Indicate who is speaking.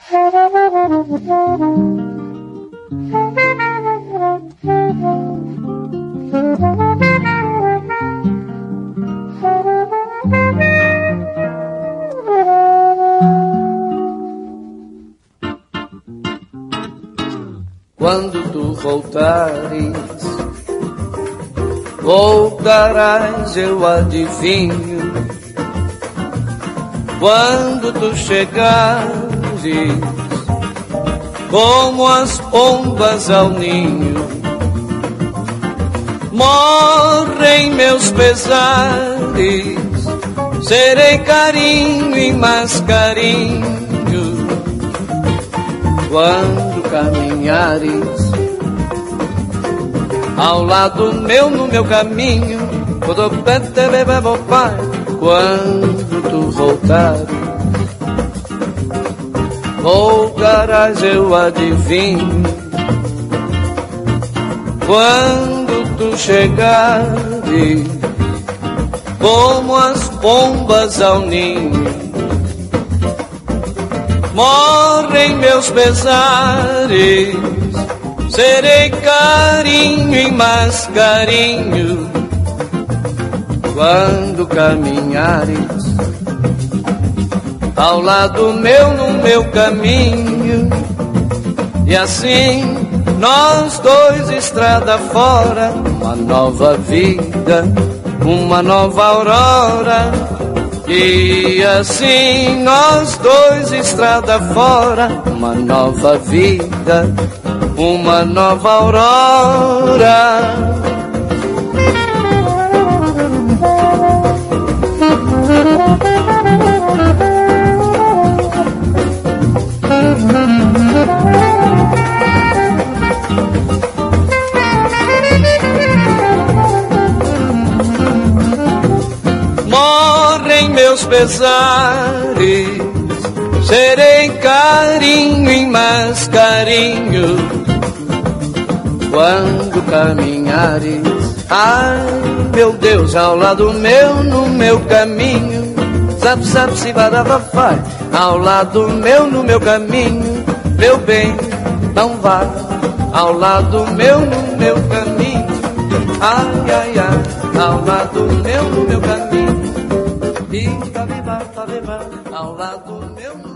Speaker 1: Quando tu voltarás, eu adivinho. Quando tu chegares, como as pombas ao ninho, morrem meus pesares, serei carinho e mais carinho. Quando caminhares ao lado meu, no meu caminho, quando tu voltarás, eu adivinho. Quando tu chegares, como as pombas ao ninho, morrem meus pesares, serei carinho e mais carinho. Quando caminhares ao lado meu, no meu caminho, e assim nós dois estrada fora, uma nova vida, uma nova aurora. E assim nós dois estrada fora, uma nova vida, uma nova aurora. Morrem meus pesares, serei carinho e mais carinho. Quando caminhares, ai meu Deus, ao lado meu, no meu caminho, zap zap se badavafai, ao lado meu, no meu caminho, meu bem, não vá, ao lado meu, no meu caminho, ai ai ai, ao lado meu, no meu caminho, e ao lado meu,